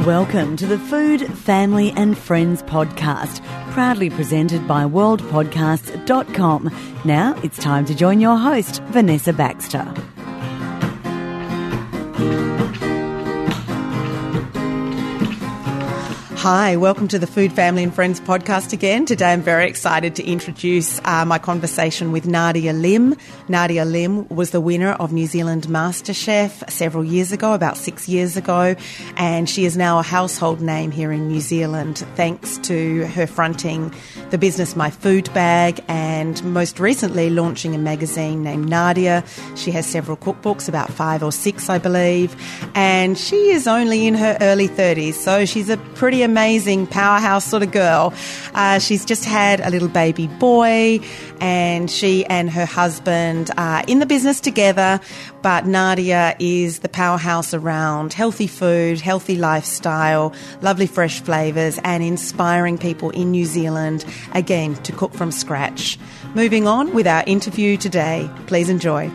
Welcome to the Food, Family and Friends podcast, proudly presented by worldpodcasts.com. Now it's time to join your host, Vanessa Baxter. Hi, welcome to the Food, Family and Friends podcast again. Today I'm very excited to introduce my conversation with Nadia Lim. Nadia Lim was the winner of New Zealand MasterChef several years ago, about 6 years ago, and she is now a household name here in New Zealand thanks to her fronting the business My Food Bag and most recently launching a magazine named Nadia. She has several cookbooks, about 5 or 6 I believe, and she is only in her early 30s, so she's a pretty amazing powerhouse sort of girl. She's just had a little baby boy and she and her husband are in the business together, but Nadia is the powerhouse around healthy food, healthy lifestyle, lovely fresh flavours and inspiring people in New Zealand, again, to cook from scratch. Moving on with our interview today. Please enjoy.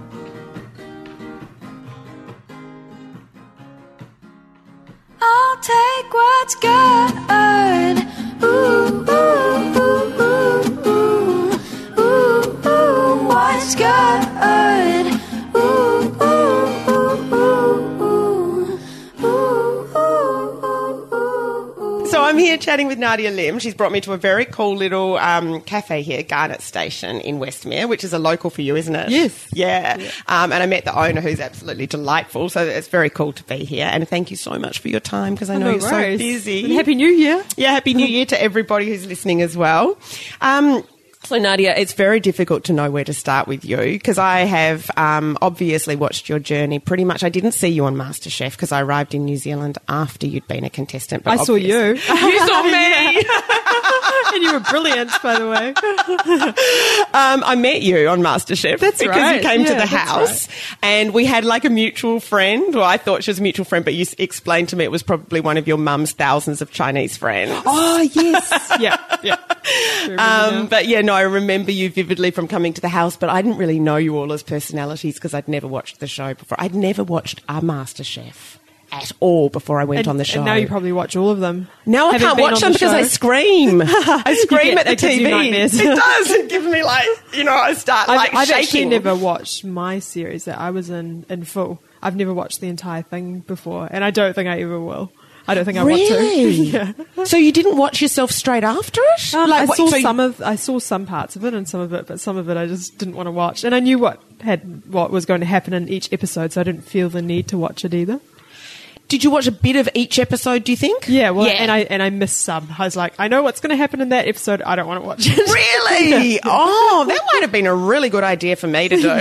I'll take what's good. Ooh, ooh, ooh, ooh, ooh, ooh, ooh, what's good? Ooh, ooh, ooh, ooh, ooh, ooh, ooh. So I'm here chatting with Nadia Lim. She's brought me to a very cool little cafe here, Garnet Station in Westmere, which is a local for you, isn't it? Yes. Yeah. And I met the owner, who's absolutely delightful. So it's very cool to be here. And thank you so much for your time, because I know you're so busy. And Happy New Year. Yeah, Happy New Year to everybody who's listening as well. So, Nadia, it's very difficult to know where to start with you, because I have obviously watched your journey pretty much. I didn't see you on MasterChef because I arrived in New Zealand after you'd been a contestant. But I saw you. You saw me. And you were brilliant, by the way. I met you on MasterChef. That's because right. you came to Yeah, the that's house and we had like a mutual friend. Well, I thought she was a mutual friend, but you explained to me it was probably one of your mum's thousands of Chinese friends. Oh, yes. yeah. But yeah, no, I remember you vividly from coming to the house, but I didn't really know you all as personalities because I'd never watched the show before. I'd never watched a MasterChef at all before I went on the show. And now you probably watch all of them. Now I can't watch them because I scream. I scream at the TV. It does. It gives me I start I've shaking. actually never watched my series that I was in full. I've never watched the entire thing before, and I don't think I ever will. I don't think I want to. Really? Yeah. So you didn't watch yourself straight after it? I saw some parts of it and some of it, but some of it I just didn't want to watch. And I knew what was going to happen in each episode, so I didn't feel the need to watch it either. Did you watch a bit of each episode, do you think? Yeah, well, yeah. And I missed some. I was like, I know what's going to happen in that episode. I don't want to watch it. Really? Yeah. Oh, that might have been a really good idea for me to do.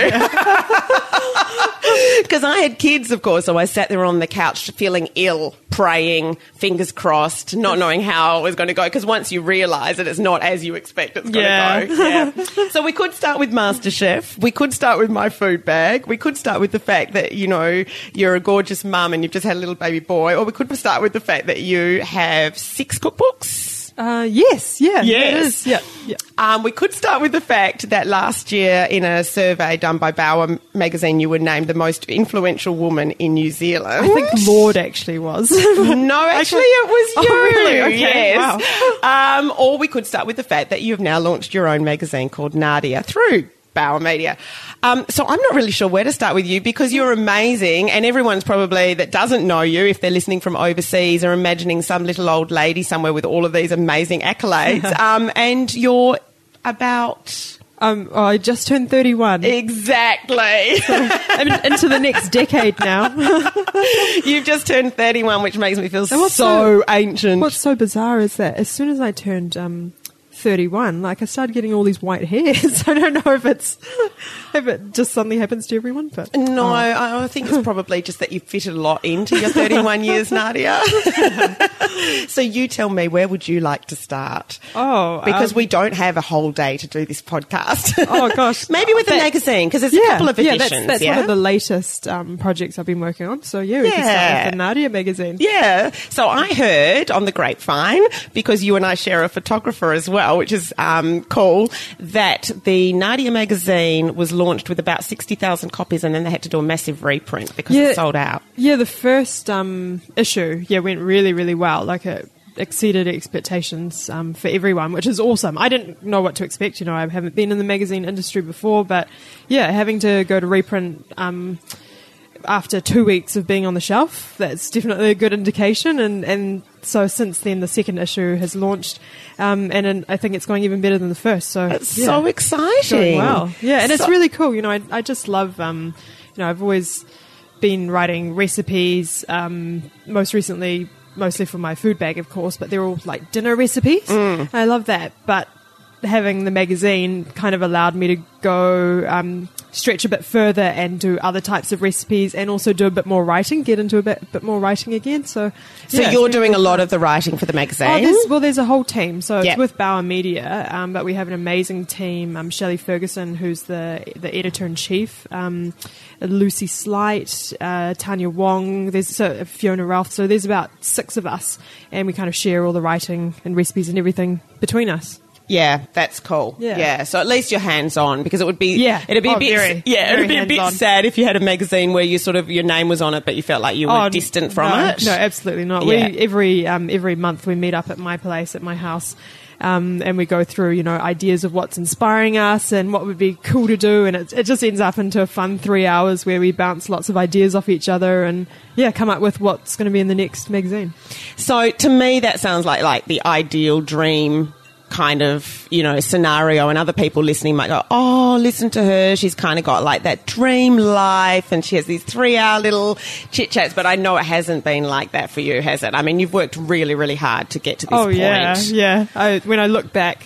Because I had kids, of course, so I sat there on the couch feeling ill, praying, fingers crossed, not knowing how it was going to go. Because once you realise that it's not as you expect it's going to go. Yeah. So we could start with MasterChef. We could start with My Food Bag. We could start with the fact that, you're a gorgeous mum and you've just had a little baby boy. Or we could start with the fact that you have 6 cookbooks. Yes. Yeah. Yes. It is. Yeah. We could start with the fact that last year in a survey done by Bauer magazine, you were named the most influential woman in New Zealand. I think Lord actually was. No, actually it was you. Oh, really? Okay. Yes. Wow. Or we could start with the fact that you've now launched your own magazine called Nadia through Bauer Media. So I'm not really sure where to start with you because you're amazing, and everyone's probably that doesn't know you, if they're listening from overseas, are imagining some little old lady somewhere with all of these amazing accolades. And you're about... I just turned 31. Exactly. So I'm into the next decade now. You've just turned 31, which makes me feel so ancient. What's so bizarre is that as soon as I turned 31, I started getting all these white hairs. I don't know if it just suddenly happens to everyone, but no, I think it's probably just that you fitted a lot into your 31 years, Nadia. So you tell me, where would you like to start? Because we don't have a whole day to do this podcast. Oh gosh, maybe with the magazine, because there's a couple of editions. That's one of the latest projects I've been working on. So we can start with the Nadia magazine. Yeah. So I heard on the grapevine, because you and I share a photographer as well, well, which is cool, that the Nadia magazine was launched with about 60,000 copies, and then they had to do a massive reprint because it sold out. Yeah, the first issue, went really, really well. Like it exceeded expectations for everyone, which is awesome. I didn't know what to expect. I haven't been in the magazine industry before, but having to go to reprint after 2 weeks of being on the shelf, that's definitely a good indication. And so since then, the second issue has launched, and I think it's going even better than the first. So it's so exciting. Going well, and it's really cool. I just love. I've always been writing recipes. Most recently, mostly for my food bag, of course, but they're all like dinner recipes. I love that, but having the magazine kind of allowed me to go stretch a bit further and do other types of recipes, and also do a bit more writing, get into a bit more writing again. So you're doing a lot of the writing for the magazine? There's a whole team. So it's with Bauer Media, but we have an amazing team. Shelley Ferguson, who's the editor-in-chief, Lucy Slight, Tanya Wong, there's Fiona Ralph. So there's about 6 of us, and we kind of share all the writing and recipes and everything between us. Yeah, that's cool. Yeah. So at least you're hands-on, because it would be it'd be a bit sad if you had a magazine where you your name was on it, but you felt like you were distant from it. No, absolutely not. Yeah. We every month we meet up at my place, at my house, and we go through ideas of what's inspiring us and what would be cool to do, and it just ends up into a fun 3 hours where we bounce lots of ideas off each other and come up with what's going to be in the next magazine. So to me, that sounds like the ideal dream kind of, scenario, and other people listening might go, oh, listen to her, she's kind of got like that dream life, and she has these 3-hour little chit-chats, but I know it hasn't been like that for you, has it? I mean, you've worked really, really hard to get to this point. Yeah. When I look back,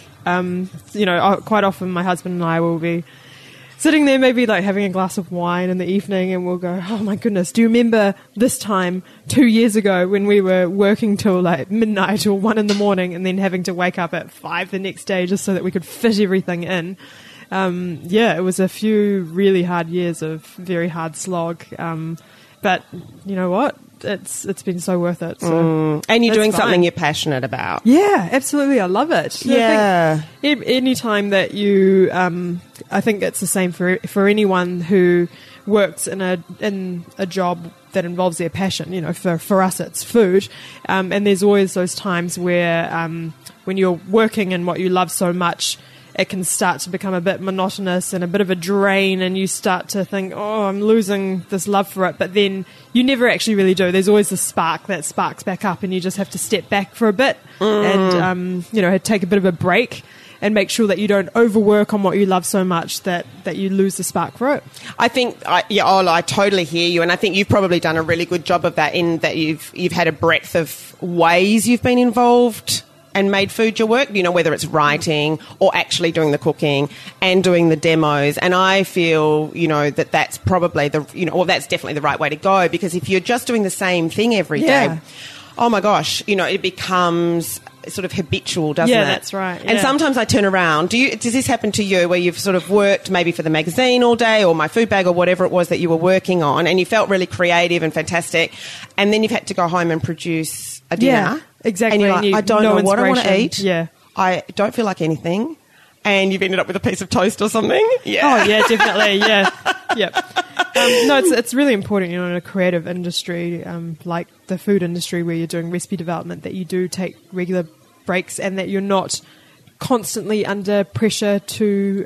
quite often my husband and I will be sitting there maybe like having a glass of wine in the evening, and we'll go, oh my goodness, do you remember this time 2 years ago when we were working till like midnight or 1 a.m. and then having to wake up at 5 the next day just so that we could fit everything in? It was a few really hard years of very hard slog. But you know what? It's been so worth it. So and you're doing something you're passionate about. Yeah, absolutely. I love it. Yeah. I think any time that you, I think it's the same for anyone who works in a job that involves their passion. For us, it's food, and there's always those times where when you're working in what you love so much, it can start to become a bit monotonous and a bit of a drain, and you start to think, oh, I'm losing this love for it. But then you never actually really do. There's always a spark that sparks back up, and you just have to step back for a bit and, take a bit of a break and make sure that you don't overwork on what you love so much that you lose the spark for it. I think, I totally hear you, and I think you've probably done a really good job of that, in that you've had a breadth of ways you've been involved and made food your work, whether it's writing or actually doing the cooking and doing the demos. And I feel, that's probably that's definitely the right way to go, because if you're just doing the same thing every day, oh my gosh, it becomes sort of habitual, doesn't it? Yeah, that's right. And sometimes I turn around. Does this happen to you, where you've sort of worked maybe for the magazine all day, or my food bag, or whatever it was that you were working on, and you felt really creative and fantastic, and then you've had to go home and produce a dinner? Yeah, exactly. And you're like, I don't know what I want to eat. Yeah. I don't feel like anything. And you've ended up with a piece of toast or something? Yeah. Oh, yeah, definitely. Yeah. Yep. No, it's really important, in a creative industry like the food industry, where you're doing recipe development, that you do take regular breaks, and that you're not constantly under pressure to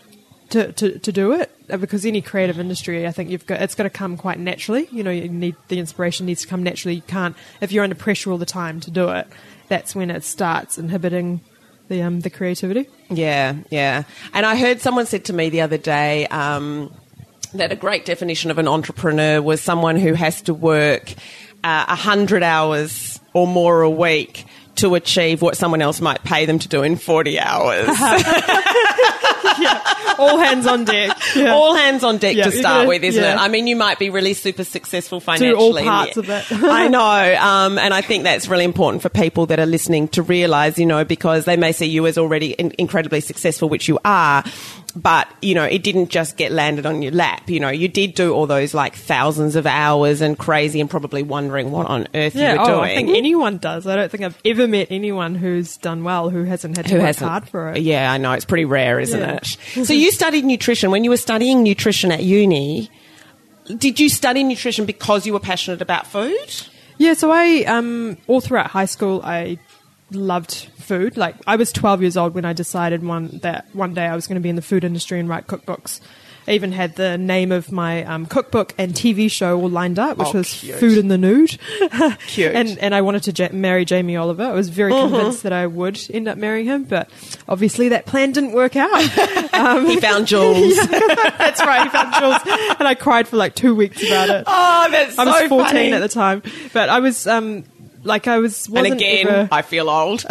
do it. Because any creative industry, I think it's got to come quite naturally. The inspiration needs to come naturally. You can't, if you're under pressure all the time to do it, that's when it starts inhibiting the creativity. Yeah. And I heard someone said to me the other day that a great definition of an entrepreneur was someone who has to work 100 hours or more a week to achieve what someone else might pay them to do in 40 hours. All hands on deck. all hands on deck Yeah, to you're start gonna- with, isn't yeah. it? I mean, you might be really super successful financially. Do all parts of it. I know. And I think that's really important for people that are listening to realise, because they may see you as already incredibly successful, which you are. But, it didn't just get landed on your lap. You did do all those like thousands of hours and crazy and probably wondering what on earth you were doing. I think anyone does. I don't think I've ever met anyone who's done well who hasn't had to work hard for it. Yeah, I know. It's pretty rare, isn't Yeah. it? So you studied nutrition. When you were studying nutrition at uni, did you study nutrition because you were passionate about food? Yeah, so I, all throughout high school, I loved food. Like, I was 12 years old when I decided one day I was going to be in the food industry and write cookbooks. I even had the name of my cookbook and TV show all lined up, which was cute. Food in the Nude. Cute. And I wanted to marry Jamie Oliver. I was very convinced that I would end up marrying him, but obviously that plan didn't work out. He found Jules. That's right, he found Jules. And I cried for like 2 weeks about it. Oh, that's so I was 14 funny. at the time, but I was And again, I feel old.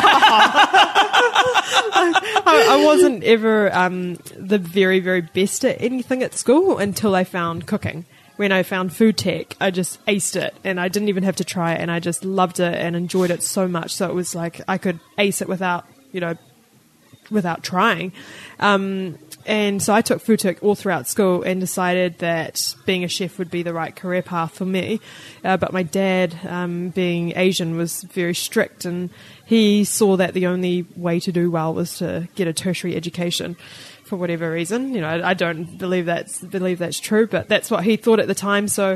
I wasn't ever the very, very best at anything at school until I found cooking. When I found food tech, I just aced it, and I didn't even have to try it, and I just loved it and enjoyed it so much. So it was like I could ace it without trying. And so I took food tech all throughout school and decided that being a chef would be the right career path for me. But my dad, being Asian, was very strict, and he saw that the only way to do well was to get a tertiary education for whatever reason. I don't believe that's true, but that's what he thought at the time. So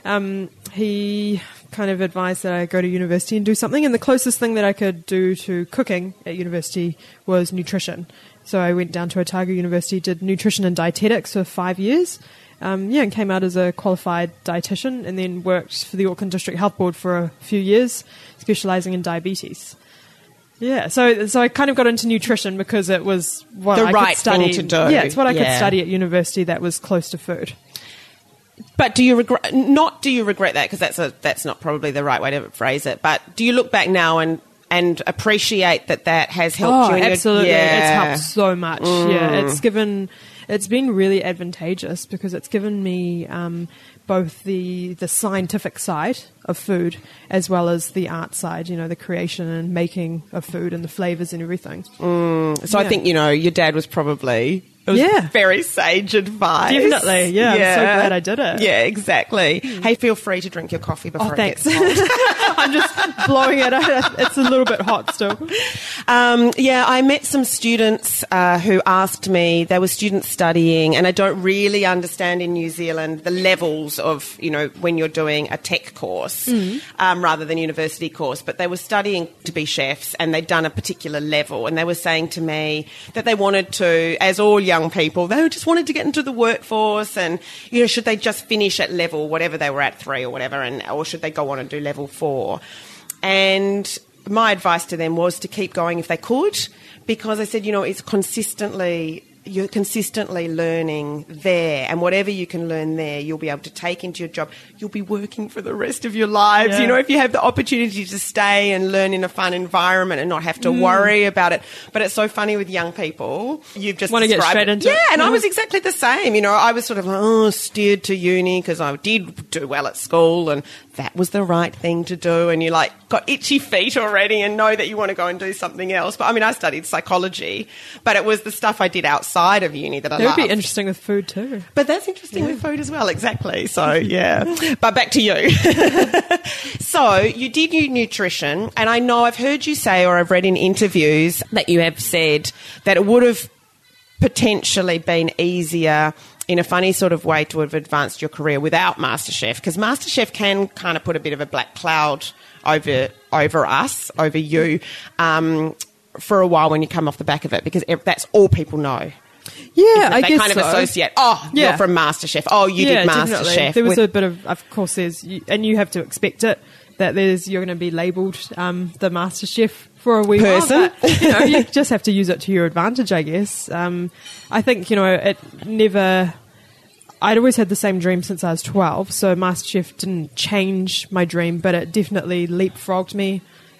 he kind of advised that I go to university and do something. And the closest thing that I could do to cooking at university was nutrition. So I went down to Otago University, did nutrition and dietetics for 5 years, and came out as a qualified dietitian, and then worked for the Auckland District Health Board for a few years, specialising in diabetes. Yeah, so I kind of got into nutrition because it was what The I right could study. thing to do. Yeah, it's what I could Yeah. study at university that was close to food. But do you regret that? Because that's not probably the right way to phrase it. But do you look back now and appreciate that has helped you? Absolutely. Yeah. It's helped so much. Yeah, it's been really advantageous because it's given me both the scientific side of food as well as the art side, the creation and making of food and the flavours and everything. So I think, your dad was probably... It was Yeah. very sage advice. Definitely, yeah. I'm so glad I did it. Yeah, exactly. Hey, feel free to drink your coffee before it Thanks. gets cold. I'm just blowing it out. It's a little bit hot still. I met some students who asked me, they were students studying, and I don't really understand in New Zealand the levels of, when you're doing a tech course rather than university course, but they were studying to be chefs and they'd done a particular level, and they were saying to me that they wanted to, as all young people, they just wanted to get into the workforce, and, should they just finish at level, whatever they were at 3 or whatever, or should they go on and do level 4? And my advice to them was to keep going if they could, because I said, you're consistently learning there, and whatever you can learn there, you'll be able to take into your job. You'll be working for the rest of your lives. Yeah. If you have the opportunity to stay and learn in a fun environment and not have to worry about it. But it's so funny with young people. You've just Want to get described straight it. into Yeah, it. and I was exactly the same. I was sort of steered to uni because I did do well at school, and that was the right thing to do. And you got itchy feet already and know that you want to go and do something else. But I studied psychology, but it was the stuff I did outside of uni that I It would loved. be interesting with food too. But that's interesting with food as well, exactly. So, yeah. But back to you. So, you did your nutrition, and I know I've heard you say, or I've read in interviews that you have said that it would have potentially been easier in a funny sort of way to have advanced your career without MasterChef, because MasterChef can kind of put a bit of a black cloud over us, over you, for a while when you come off the back of it, because that's all people know. Yeah, I They guess kind of so. associate, Yeah. you're from MasterChef. Oh, you did definitely. MasterChef. There was a bit of course, and you have to expect it, that you're going to be labelled the MasterChef for a wee Person. while. But, you just have to use it to your advantage, I guess. I think, it never... I'd always had the same dream since I was 12, so MasterChef didn't change my dream, but it definitely leapfrogged me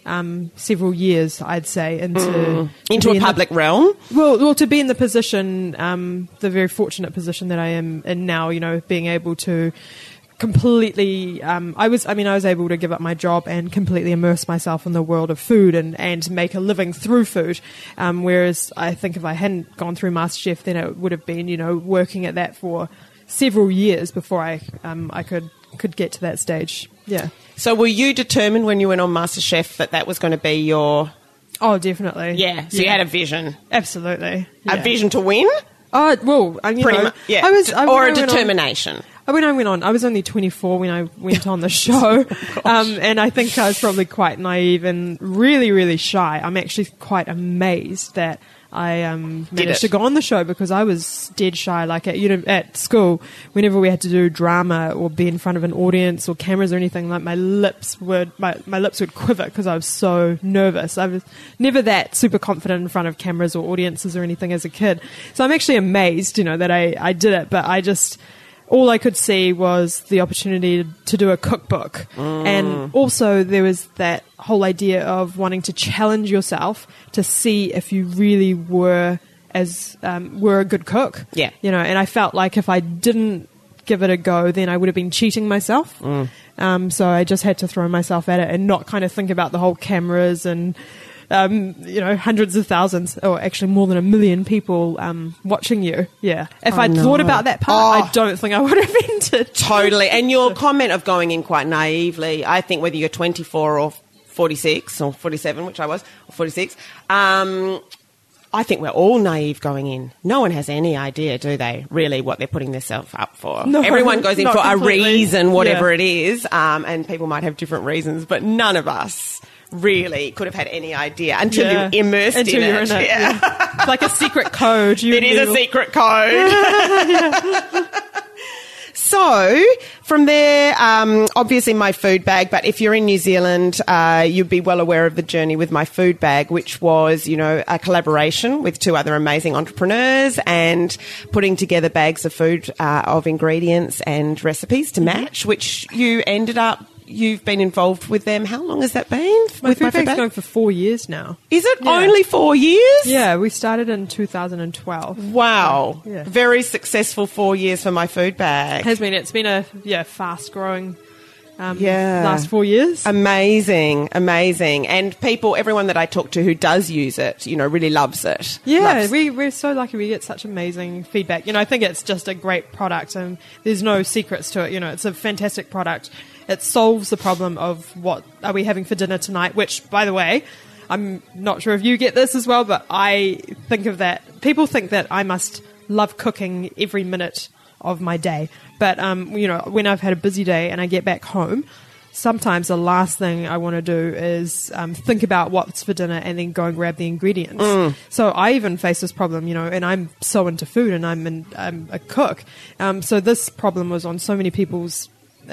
several years, I'd say, into a public realm. Well, to be in the position, the very fortunate position that I am in now, you know, being able to completely, I was able to give up my job and completely immerse myself in the world of food and make a living through food. Whereas I think if I hadn't gone through MasterChef, then it would have been, you know, working at that for several years before I could get to that stage. Yeah. So were you determined when you went on MasterChef that was going to be your... Oh, definitely. Yeah. So you had a vision. Absolutely. A vision to win? Oh, well, Pretty much, yeah. Or a determination. When I went on, I was only 24 when I went on the show, and I think I was probably quite naive and really, really shy. I'm actually quite amazed that I managed to go on the show, because I was dead shy. Like at school, whenever we had to do drama or be in front of an audience or cameras or anything, like my lips would quiver because I was so nervous. I was never that super confident in front of cameras or audiences or anything as a kid. So I'm actually amazed, you know, that I did it, but all I could see was the opportunity to do a cookbook. And also there was that whole idea of wanting to challenge yourself to see if you really were a good cook. Yeah. You know, and I felt like if I didn't give it a go, then I would have been cheating myself. So I just had to throw myself at it and not kind of think about the whole cameras and you know, hundreds of thousands, or actually more than 1 million people watching you. Yeah. If I'd thought about that part, I don't think I would have entered. Totally. And your comment of going in quite naively, I think whether you're 24 or 46 or 47, which I was, or 46, I think we're all naive going in. No one has any idea, do they, really, what they're putting themselves up for? No, everyone goes in for completely. A reason, whatever it is, and people might have different reasons, but none of us really could have had any idea until you're immersed in it. Yeah. It's like a secret code. It is a secret code. So from there, obviously my food bag, but if you're in New Zealand, you'd be well aware of the journey with my food bag, which was, you know, a collaboration with 2 other amazing entrepreneurs and putting together bags of food, of ingredients and recipes to match, which you've been involved with them. How long has that been? My food bag's going for 4 years now. Is it only 4 years? Yeah, we started in 2012. Wow. Very successful 4 years for my food bag. It's been a fast growing last 4 years. Amazing. And everyone that I talk to who does use it, you know, really loves it. Yeah, we're so lucky we get such amazing feedback. You know, I think it's just a great product and there's no secrets to it. You know, it's a fantastic product. It solves the problem of what are we having for dinner tonight, which, by the way, I'm not sure if you get this as well, but I think of that. People think that I must love cooking every minute of my day. But, you know, when I've had a busy day and I get back home, sometimes the last thing I want to do is think about what's for dinner and then go and grab the ingredients. So I even face this problem, you know, and I'm so into food and I'm a cook. So this problem was on so many people's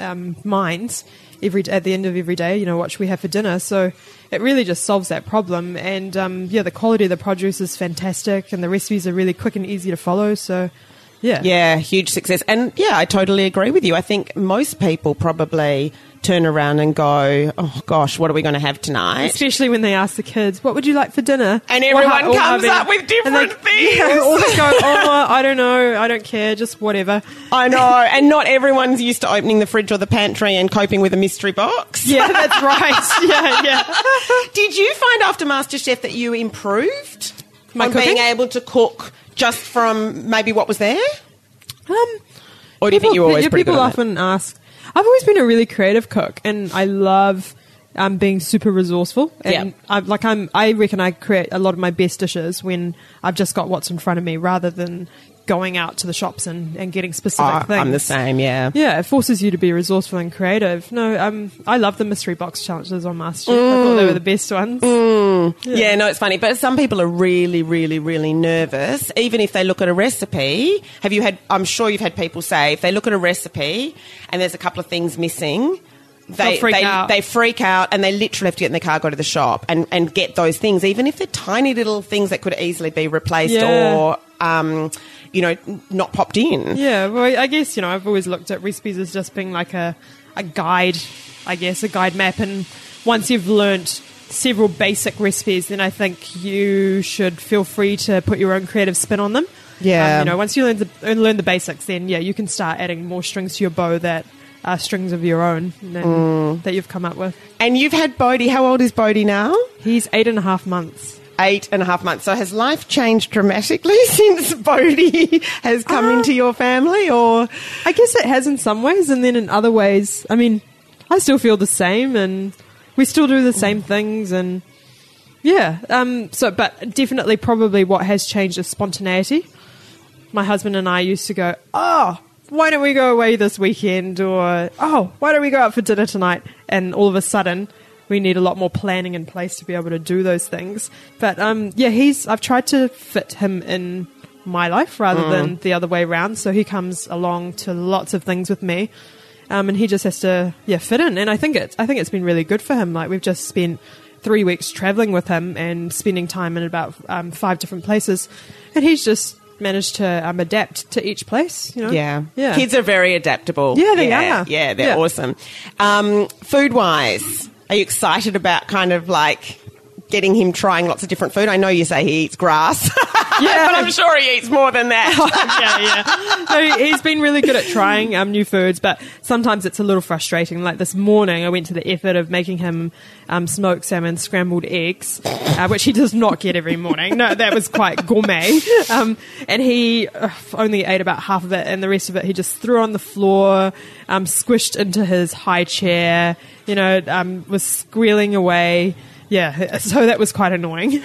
minds at the end of every day, you know, what should we have for dinner? So it really just solves that problem. And the quality of the produce is fantastic and the recipes are really quick and easy to follow. So yeah, huge success. And I totally agree with you. I think most people probably turn around and go, oh gosh, what are we going to have tonight? Especially when they ask the kids, what would you like for dinner? And everyone comes up with different things. Yeah, all they go, I don't know, I don't care, just whatever. I know, and not everyone's used to opening the fridge or the pantry and coping with a mystery box. Yeah, that's right. Yeah. Did you find after MasterChef that you improved on being able to cook just from maybe what was there? Or do you think you were always pretty good at People often ask. I've always been a really creative cook, and I love being super resourceful. And I reckon I create a lot of my best dishes when I've just got what's in front of me, rather than going out to the shops and getting specific things. I'm the same, yeah. Yeah, it forces you to be resourceful and creative. No, I love the mystery box challenges on MasterChef. I thought they were the best ones. Yeah, no, it's funny. But some people are really, really, really nervous. Even if they look at a recipe, I'm sure you've had people say, if they look at a recipe and there's a couple of things missing, they freak out and they literally have to get in the car, go to the shop and get those things, even if they're tiny little things that could easily be replaced or not popped in. Yeah, well, I guess, I've always looked at recipes as just being like a guide, I guess, a guide map. And once you've learnt several basic recipes, then I think you should feel free to put your own creative spin on them. Yeah. Once you learn the basics, then you can start adding more strings to your bow that are strings of your own that you've come up with. And you've had Bodhi. How old is Bodhi now? He's 8.5 months. 8.5 months. So has life changed dramatically since Bodhi has come into your family, or? I guess it has in some ways, and then in other ways, I mean, I still feel the same, and we still do the same things, and but definitely probably what has changed is spontaneity. My husband and I used to go, why don't we go away this weekend? Or, why don't we go out for dinner tonight? And all of a sudden, we need a lot more planning in place to be able to do those things. But, I've tried to fit him in my life rather than the other way around. So he comes along to lots of things with me. And he just has to, fit in. And I think it's been really good for him. Like, we've just spent 3 weeks traveling with him and spending time in about 5 different places. And he's just managed to adapt to each place, Yeah. Kids are very adaptable. Yeah, they are. Yeah, they're awesome. Food-wise, are you excited about kind of like getting him trying lots of different food? I know you say he eats grass, but I'm sure he eats more than that. No, he's been really good at trying new foods, but sometimes it's a little frustrating. Like this morning, I went to the effort of making him smoked salmon, scrambled eggs, which he does not get every morning. No, that was quite gourmet. And he only ate about half of it, and the rest of it he just threw on the floor, squished into his high chair, was squealing away. Yeah, so that was quite annoying.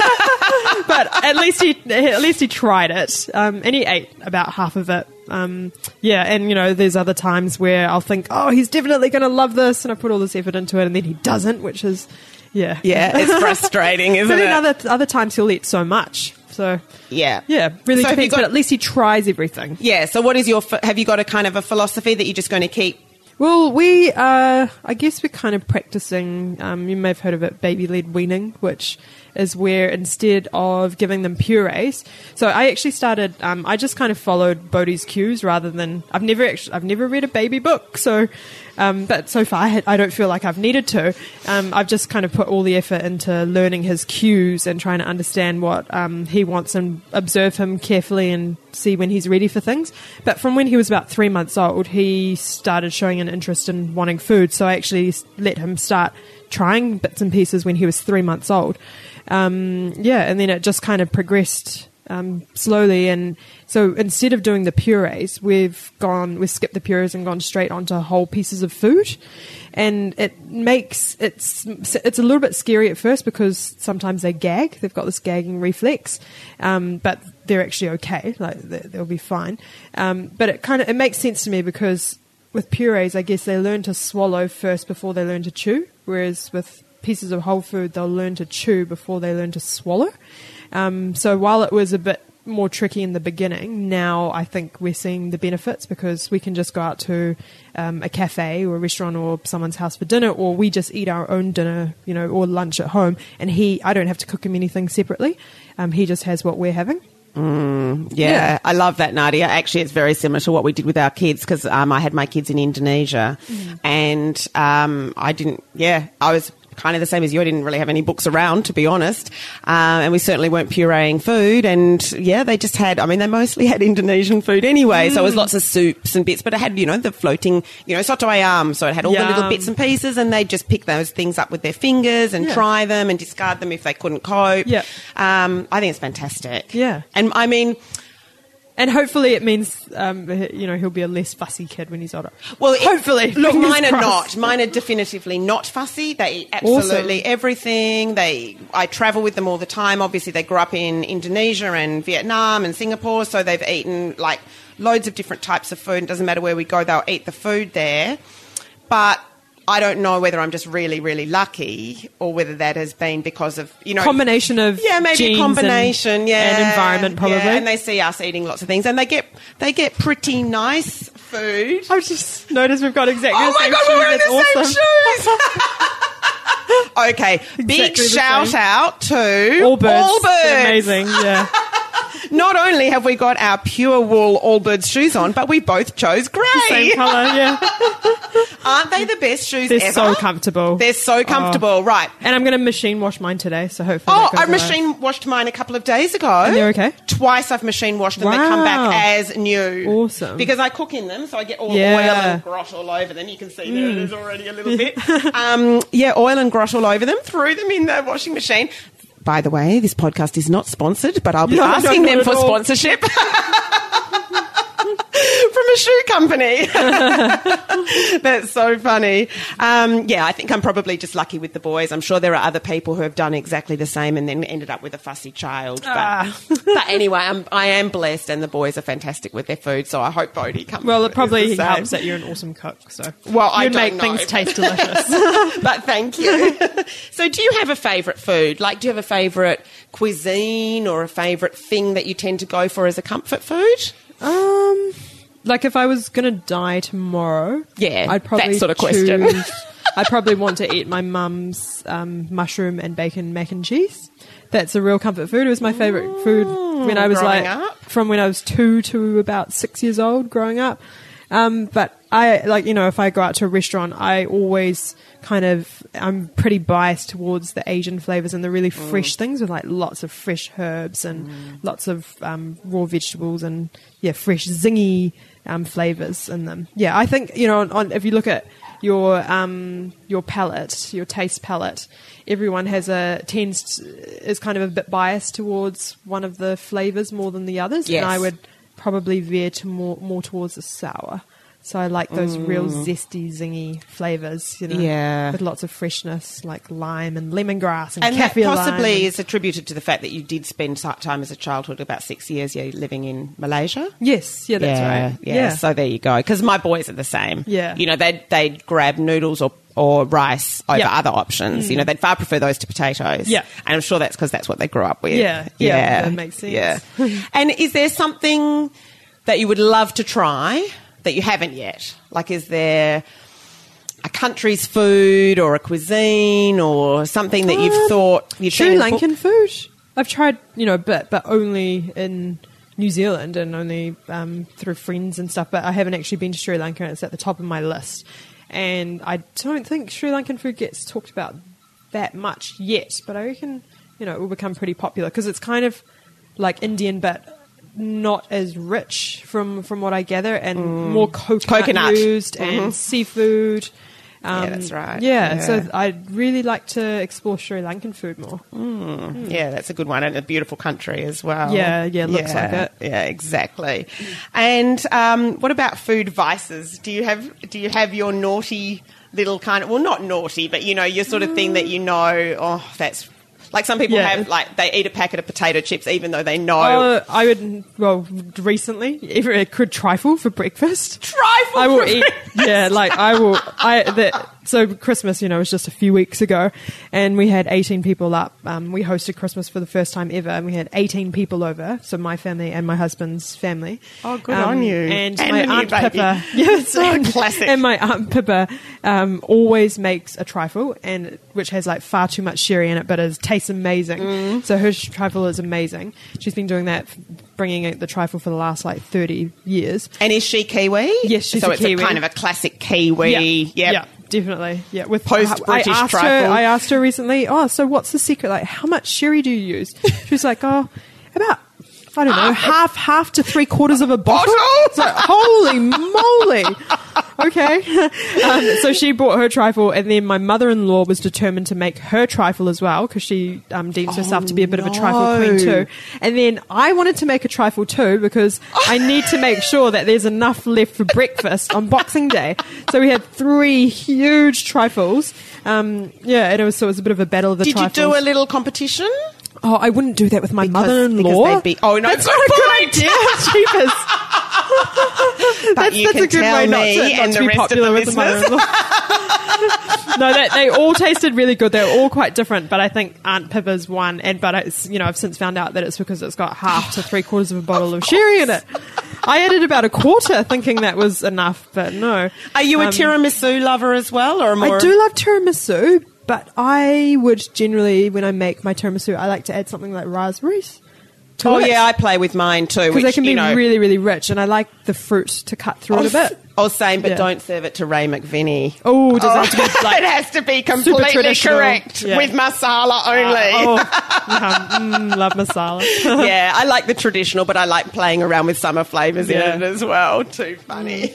But at least he tried it, and he ate about half of it. And there's other times where I'll think, he's definitely going to love this, and I put all this effort into it, and then he doesn't, which is it's frustrating, isn't it? But then other times he'll eat so much. So really so depends. But at least he tries everything. Yeah. So what is have you got a kind of a philosophy that you're just going to keep? Well, I guess we're kind of practicing, you may have heard of it, baby-led weaning, which is where instead of giving them purees, so I actually started, I just kind of followed Bodhi's cues rather than, I've never read a baby book, so, but so far I don't feel like I've needed to. I've just kind of put all the effort into learning his cues and trying to understand what he wants and observe him carefully and see when he's ready for things. But from when he was about 3 months old, he started showing an interest in wanting food, so I actually let him start trying bits and pieces when he was 3 months old. And then it just kind of progressed slowly, and so instead of doing the purees, we've skipped the purees and gone straight onto whole pieces of food, and it's a little bit scary at first because sometimes they've got this gagging reflex, but they're actually okay, like they'll be fine. But it makes sense to me because with purees, I guess they learn to swallow first before they learn to chew, whereas with pieces of whole food, they'll learn to chew before they learn to swallow. So while it was a bit more tricky in the beginning, now I think we're seeing the benefits because we can just go out to a cafe or a restaurant or someone's house for dinner, or we just eat our own dinner, or lunch at home, and I don't have to cook him anything separately. He just has what we're having. Yeah, I love that, Nadia. Actually, it's very similar to what we did with our kids because I had my kids in Indonesia, and I was kind of the same as you. I didn't really have any books around, to be honest, and we certainly weren't pureeing food, and they just had, they mostly had Indonesian food anyway, so it was lots of soups and bits, but it had, the floating, soto ayam, so it had all the little bits and pieces, and they'd just pick those things up with their fingers and try them and discard them if they couldn't cope. I think it's fantastic. And hopefully it means, he'll be a less fussy kid when he's older. Well, hopefully. Look, mine are not. Mine are definitively not fussy. They eat absolutely everything. I travel with them all the time. Obviously, they grew up in Indonesia and Vietnam and Singapore, so they've eaten, like, loads of different types of food. It doesn't matter where we go, they'll eat the food there. But I don't know whether I'm just really, really lucky or whether that has been because of, combination of maybe genes a combination, and environment probably. Yeah, and they see us eating lots of things, and they get pretty nice food. I've just noticed we've got exactly the same shoes. Oh my God, we're wearing the awesome. same shoes. Okay, big shout out to Allbirds. Allbirds. Amazing, yeah. not only have we got our pure wool Allbirds shoes on, but we both chose grey. Same colour, yeah. Aren't they the best shoes They're ever? so comfortable. They're so comfortable, right. And I'm going to machine wash mine today, so hopefully Oh, that I goes away. machine washed mine a couple of days ago. And they're okay? Twice I've machine washed them. They come Wow. back as new. Awesome. Because I cook in them, so I get all the Yeah. oil and grot all over them. You can see there it is already a little bit. Oil and grot all over them. Threw them in the washing machine. By the way, this podcast is not sponsored, but I'll be asking not them at for all. sponsorship. From a shoe company. That's so funny. I think I'm probably just lucky with the boys. I'm sure there are other people who have done exactly the same and then ended up with a fussy child. But anyway, I am blessed, and the boys are fantastic with their food, so I hope Bodhi comes. Well, it probably is the same. helps that you're an awesome cook, so Well, I you'd don't make know, things but- taste delicious. But thank you. So do you have a favourite food? Like, do you have a favourite cuisine or a favourite thing that you tend to go for as a comfort food? Like if I was going to die tomorrow, Yeah, I'd probably that sort of question. choose- I'd probably want to eat my mum's mushroom and bacon mac and cheese. That's a real comfort food. It was my favourite food when I was growing up? from when I was 2 to about 6 years old growing up. But I if I go out to a restaurant, I always I'm pretty biased towards the Asian flavors and the really fresh things with like lots of fresh herbs and lots of raw vegetables and fresh zingy flavors in them. Yeah, I think if you look at your palate, your taste palate, everyone is kind of a bit biased towards one of the flavors more than the others. Yes. And I would probably veer to more towards the sour. So I like those real zesty, zingy flavors, Yeah. with lots of freshness, like lime and lemongrass and And that kaffir lime possibly and- is attributed to the fact that you did spend time as a childhood, about 6 years, living in Malaysia. Yes, yeah, that's right. Yeah, so there you go. Because my boys are the same. Yeah. They'd grab noodles or rice over Yeah. other options. They'd far prefer those to potatoes. Yeah. And I'm sure that's because that's what they grew up with. Yeah, that makes sense. Yeah. And is there something that you would love to try that you haven't yet? Like, is there a country's food or a cuisine or something that you've thought you've seen Sri in the book? Lankan food. I've tried, but only in New Zealand and only through friends and stuff. But I haven't actually been to Sri Lanka, and it's at the top of my list. And I don't think Sri Lankan food gets talked about that much yet. But I reckon, it will become pretty popular because it's kind of like Indian, but not as rich from what I gather, and more coconut used and seafood. Yeah, that's right. Yeah, so I'd really like to explore Sri Lankan food more. Yeah, that's a good one, and a beautiful country as well. Yeah, looks like it. Yeah, exactly. And what about food vices? Do you have your naughty little kind of, well, not naughty, but your sort of thing that that's like some people Yeah. have, like they eat a packet of potato chips even though they know. I would, recently, I could trifle for breakfast. Trifle I will for eat. Yeah, like so Christmas, was just a few weeks ago, and we had 18 people up. We hosted Christmas for the first time ever, and we had 18 people over. So my family and my husband's family. Oh, good on you. And And my the new aunt baby. Pippa. Yes, Classic. And my aunt Pippa always makes a trifle, and which has like far too much sherry in it, but it tastes amazing. So her trifle is amazing. She's been doing that, bringing out the trifle for the last like 30 years. And is she Kiwi? Yes, she's so a it's Kiwi. a kind of a classic Kiwi. Yep. Yeah, definitely. Yeah, with Post-British I trifle. I asked her recently. Oh, so what's the secret? Like, how much sherry do you use? She was like, about I don't know, half to 3/4 of a bottle. It's like, holy moly! Okay, so she bought her trifle, and then my mother-in-law was determined to make her trifle as well because she deems herself to be a bit of a trifle queen too. And then I wanted to make a trifle too because I need to make sure that there's enough left for breakfast on Boxing Day. So we had 3 huge trifles. And it was a bit of a battle of the Did trifles. you do a little competition? Oh, I wouldn't do that with my Because mother-in-law. they'd be. Oh no, That's not a good idea. Jeepers. But you can a good tell way not me to and be the rest of popular the with the listeners. mother-in-law. No, they all tasted really good. They were all quite different, but I think Aunt Pippa's won. But it's, I've since found out that it's because it's got half to 3/4 of a bottle of sherry in it. I added about 1/4 thinking that was enough, but no. Are you a tiramisu lover as well, or more? I do love tiramisu, but I would generally, when I make my tiramisu, I like to add something like raspberries. to Oh it. yeah, I play with mine too. Because they which, can be you know, really, really rich, and I like the fruit to cut through it a bit. Oh, same, but Yeah. don't serve it to Ray McVinney. Oh, does it have to be like it has to be completely traditional. correct Yeah. with masala only. Love masala. Yeah, I like the traditional, but I like playing around with summer flavours Yeah. in it as well. Too funny.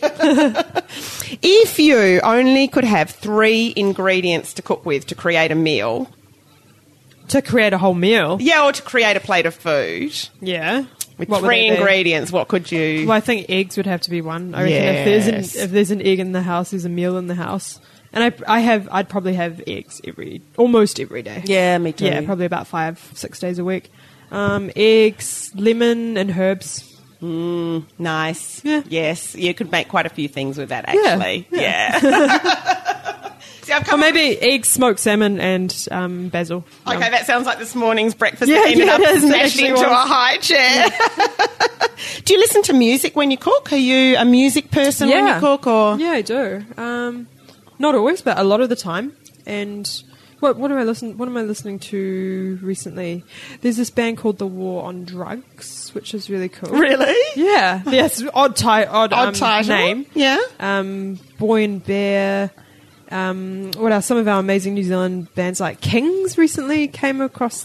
If you only could have 3 ingredients to cook with to create a meal, To create a whole meal. yeah, or to create a plate of food Yeah. with What would 3 they be? ingredients, what could you? Well, I think eggs would have to be one. I reckon Yes. if there's an egg in the house, there's a meal in the house. And I'd probably have eggs almost every day. Yeah, me too. Yeah, probably about 5-6 days a week. Eggs, lemon, and herbs. Nice. Yeah. Yes, you could make quite a few things with that, Yeah, actually. Yeah. See, I've Or come maybe eggs, smoked salmon, and basil. Okay, that sounds like this morning's breakfast Yeah, that ended yeah, up it is. It smashed actually into was. a high chair. Do you listen to music when you cook? Are you a music person when you cook? Or Yeah, I do. Not always, but a lot of the time. And what am I listening to recently? There's this band called The War on Drugs, which is really cool. Really? Yeah. Yes. Odd title. name. Yeah. Boy and Bear. What else? Some of our amazing New Zealand bands like Kings recently came across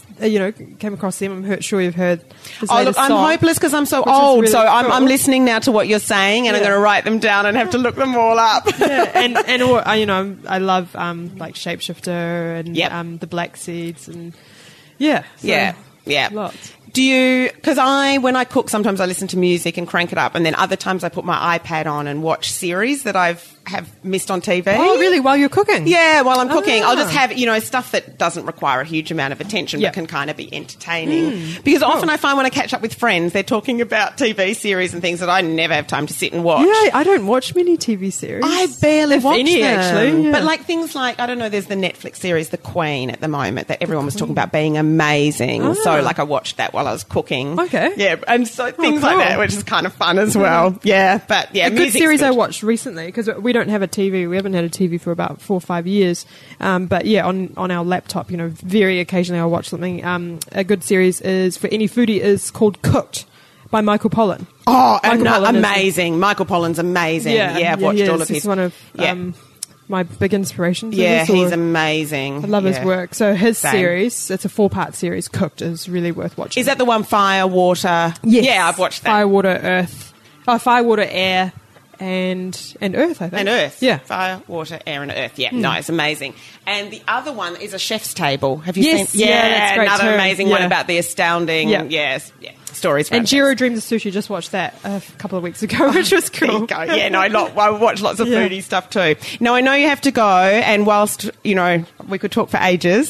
them. I'm sure you've heard his Oh, look, latest I'm song. hopeless because I'm so Which is old. really So I'm cool. listening now to what you're saying, and I'm Yeah. going to write them down and have to look them all up. Yeah, and all, I love like Shapeshifter and Yep. the Black Seeds and so Yeah. lots. Do you? Because when I cook, sometimes I listen to music and crank it up, and then other times I put my iPad on and watch series that have missed on TV. Oh, really? While you're cooking? Yeah, while I'm cooking, I'll Ah. just have stuff that doesn't require a huge amount of attention, Yeah. but can kind of be entertaining. Because often I find when I catch up with friends, they're talking about TV series and things that I never have time to sit and watch. Yeah, I don't watch many TV series. I barely If watch any, them. actually. Yeah. But like things like, I don't know, there's the Netflix series The Queen at the moment that everyone was talking about being amazing. So like I watched that while I was cooking. Okay. Yeah, and so things cool. like that, which is kind of fun as well. Yeah, but yeah, a good music's series good. I watched recently, because we don't have a TV. We haven't had a TV for about 4 or 5 years. But yeah, on our laptop, very occasionally I'll watch something. A good series is, for any foodie, is called Cooked by Michael Pollan. Oh, Michael Pollan is- amazing. Michael Pollan's amazing. Yeah, I've watched he all is. of his. He's one of Yeah. my big inspirations. I Yeah, guess, or- he's amazing. I love his Yeah. work. So his Same. series, it's a 4-part series, Cooked, is really worth watching. Is that the one Fire, Water? Yes. Yeah, I've watched that. Fire, Water, Earth. Fire, Water, Air, and Earth, I think. And Earth. Yeah. Fire, Water, Air, and Earth. Yeah, no, it's amazing. And the other one is A Chef's Table. Have you Yes, seen? yeah, that's great another too. amazing one Yeah. about the astounding stories. And Jiro Dreams of Sushi, just watched that a couple of weeks ago, which was There cool. you go. Yeah, no, I watch lots of Yeah. foodie stuff too. Now, I know you have to go, and whilst, we could talk for ages,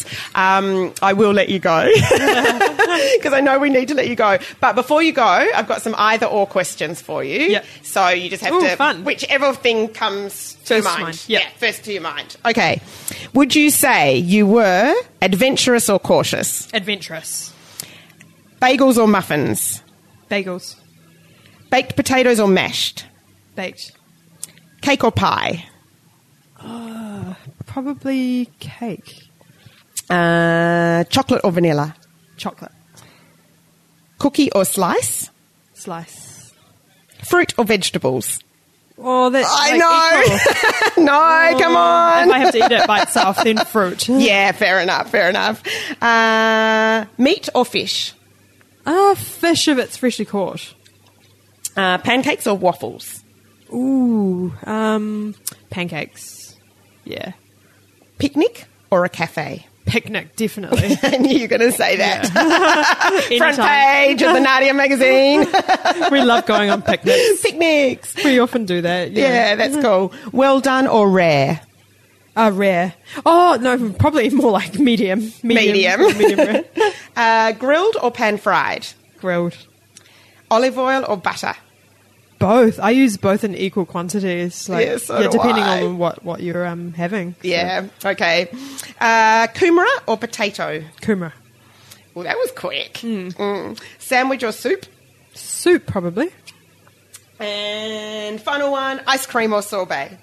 I will let you go. Because I know we need to let you go. But before you go, I've got some either-or questions for you. Yep. So you just have Ooh, to... fun. Whichever thing comes to First to mind. mind. Yep. Yeah, first to your mind. Okay. Would you say you were adventurous or cautious? Adventurous. Bagels or muffins? Bagels. Baked potatoes or mashed? Baked. Cake or pie? Probably cake. Chocolate or vanilla? Chocolate. Cookie or slice? Slice. Fruit or vegetables? Oh, that's I know. No, come on. If I have to eat it by itself, then fruit. Yeah, fair enough. Meat or fish? Fish if it's freshly caught. Pancakes or waffles? Ooh, pancakes. Yeah. Picnic or a cafe? Picnic, definitely. I knew you were going to say that. Front Anytime. page of the Nadia magazine. We love going on picnics. Picnics. We often do that. Yeah, that's cool. Well done or rare? Rare. Oh, no, probably more like medium. Medium. Medium rare. Grilled or pan-fried? Grilled. Olive oil or butter? Both. I use both in equal quantities. Like, Yeah, so do depending I. on what you're having. Yeah, okay. Kumara or potato? Kumara. Well, that was quick. Mm. Sandwich or soup? Soup, probably. And final one, ice cream or sorbet?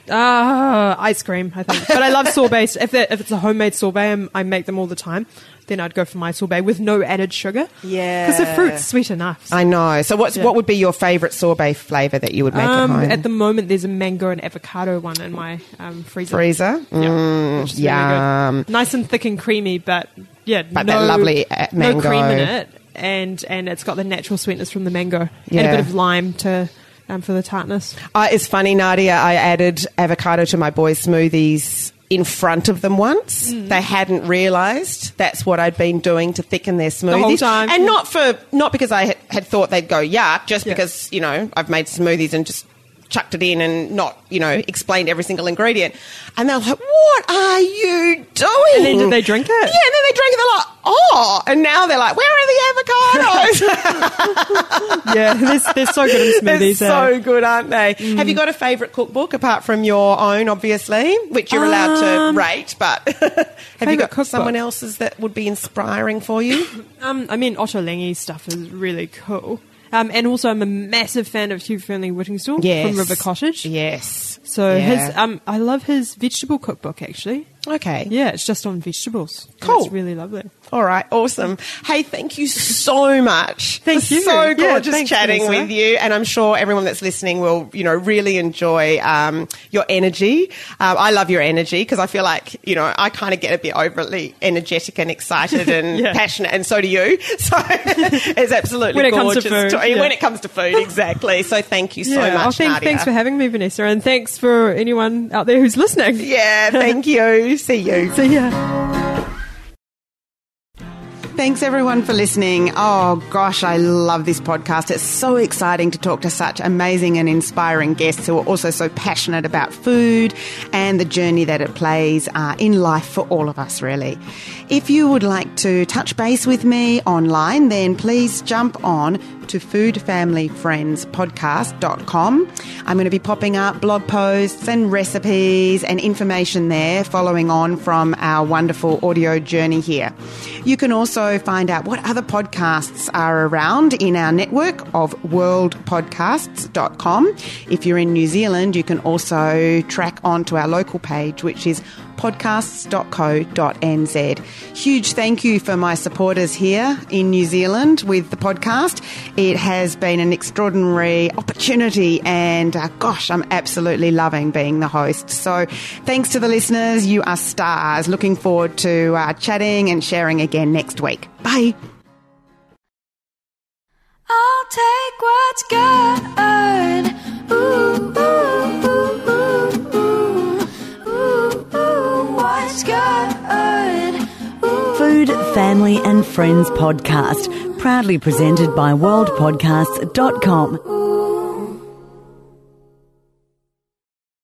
Ice cream, I think. But I love sorbets. If it's a homemade sorbet, I make them all the time. Then I'd go for my sorbet with no added sugar. Yeah. Because the fruit's sweet enough. So. I know. So what would be your favourite sorbet flavour that you would make at home? At the moment, there's a mango and avocado one in my freezer. Freezer? Yeah, which is Yum. really good. Nice and thick and creamy, but But that lovely mango. No cream in it. And it's got the natural sweetness from the mango. Yeah. And a bit of lime to for the tartness. It's funny, Nadia, I added avocado to my boys' smoothies in front of them once. They hadn't realised that's what I'd been doing to thicken their smoothies. The whole time. And not because I had thought they'd go yuck, just because, I've made smoothies and just chucked it in and not, explained every single ingredient. And they're like, what are you doing? And then did they drink it? Yeah, and then they drank it. They're like, oh. And now they're like, where are the avocados? Yeah, they're so good in smoothies. They're so good, aren't they? Have you got a favourite cookbook apart from your own, obviously, which you're allowed to rate, but have you got someone else's that would be inspiring for you? Otto Lengi's stuff is really cool. And also I'm a massive fan of Hugh Fernley Whittingstall from River Cottage. Yes. So his I love his vegetable cookbook, actually. Okay. Yeah, it's just on vegetables. Cool. It's really lovely. All right, awesome. Hey, thank you so much. Thank you. So gorgeous thanks, chatting Vanessa. with you, and I'm sure everyone that's listening will, really enjoy your energy. I love your energy because I feel like, I kind of get a bit overly energetic and excited and passionate, and so do you. So it's absolutely When it gorgeous. comes to food, When it comes to food, exactly. So thank you so much, Nadia. Thanks for having me, Vanessa, and thanks for anyone out there who's listening. Yeah, thank you. See you. See ya. Thanks everyone for listening. Oh gosh, I love this podcast. It's so exciting to talk to such amazing and inspiring guests who are also so passionate about food and the journey that it plays in life for all of us, really. If you would like to touch base with me online, then please jump on to foodfamilyfriendspodcast.com. I'm going to be popping up blog posts and recipes and information there following on from our wonderful audio journey here. You can also find out what other podcasts are around in our network of worldpodcasts.com. If you're in New Zealand, you can also track onto our local page, which is podcasts.co.nz. Huge thank you for my supporters here in New Zealand with the podcast. It has been an extraordinary opportunity and gosh, I'm absolutely loving being the host. So thanks to the listeners. You are stars. Looking forward to chatting and sharing again next week. Bye. I'll take what's good. Ooh, ooh, ooh, ooh, ooh, ooh, what's good? Ooh, Food, Family and Friends podcast, proudly presented by worldpodcasts.com. ooh.